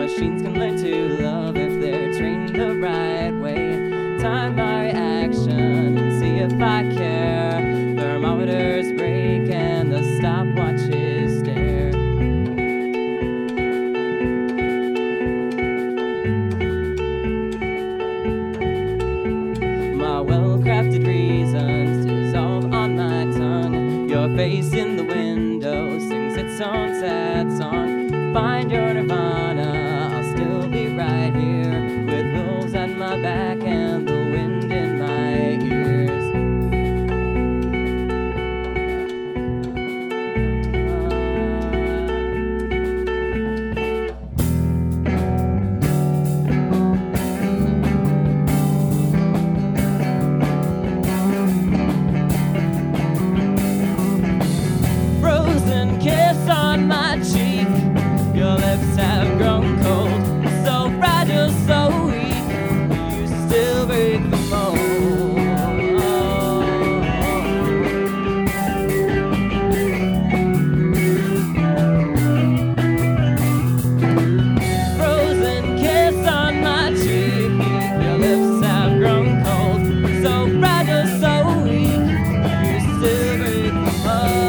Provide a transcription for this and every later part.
Machines can learn to love if they're trained the right way. Time my reaction and see if I care. Thermometers break and the stopwatches stare. My well-crafted reasons dissolve on my tongue. Your face in the window sings its own sad song. Find your nirvana, I'll still be right here, with wolves at my back and the wind in my ears. Frozen kiss on my cheek. Your lips have grown cold, so fragile, so weak. You still break the mold. Frozen kiss on my cheek. Your lips have grown cold, so fragile, so weak. You still break the mold.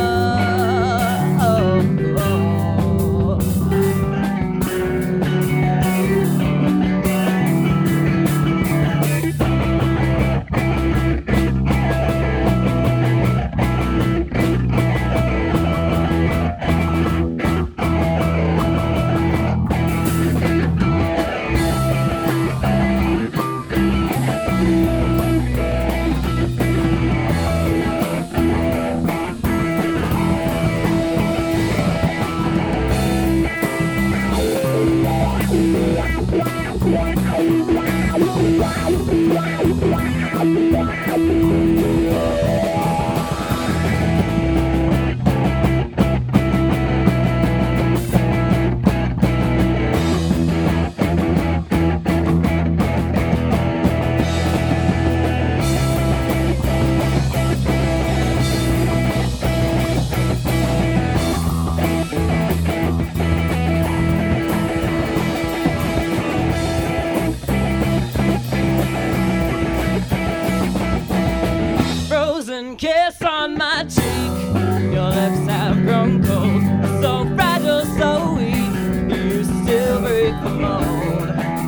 Kiss on my cheek. Your lips have grown cold, so fragile, so weak. You still break the mold.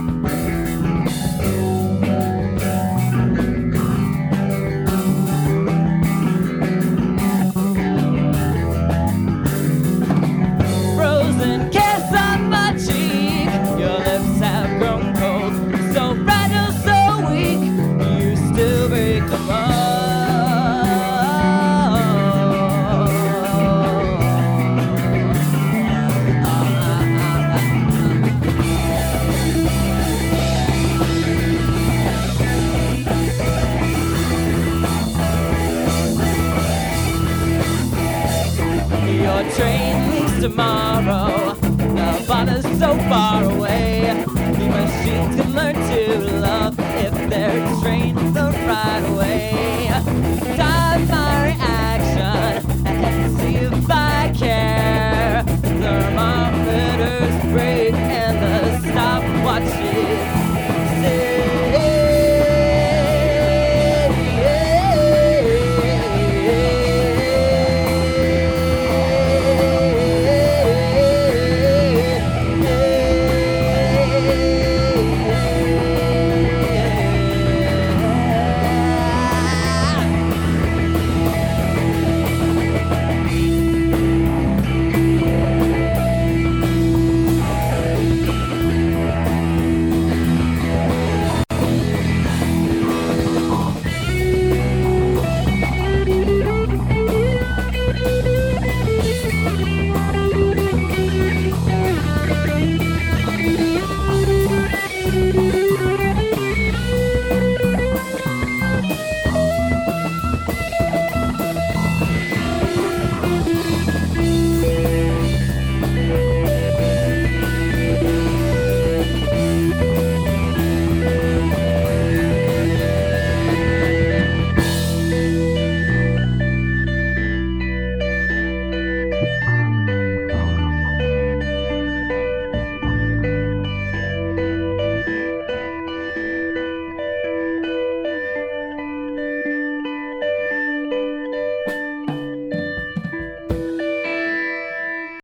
Frozen kiss on my cheek. Your lips have grown cold, so fragile, so weak. You still break the mold. Your train leaves tomorrow. The bottom's so far away. The machines can learn to